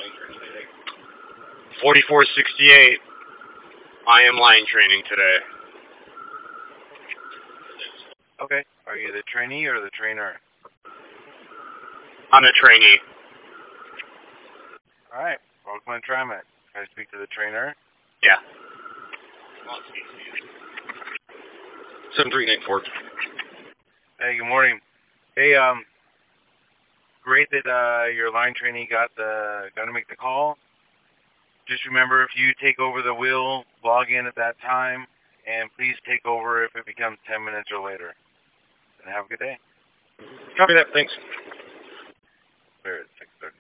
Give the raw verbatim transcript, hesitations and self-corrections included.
forty-four sixty-eight. I am line training today. Okay. Are you the trainee or the trainer? I'm a trainee. All right. Welcome to TriMet. Can I speak to the trainer? Yeah. seven three nine four. Hey, good morning. Hey, um, great that uh, your line trainee got the got to make the call. Just remember, if you take over the wheel, log in at that time, and please take over if it becomes ten minutes or later. And have a good day. Copy that. Thanks. There, it's six thirty.